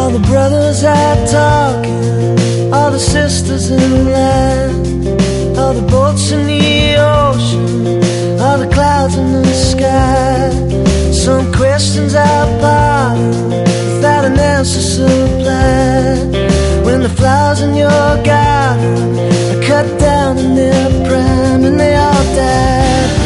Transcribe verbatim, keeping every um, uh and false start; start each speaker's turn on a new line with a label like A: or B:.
A: All the brothers are talking, all the sisters in land, all the boats in the ocean, all the clouds in the sky. Some questions are pardoned without an answer supplied. When the flowers in your garden are cut down in their prime and they all died.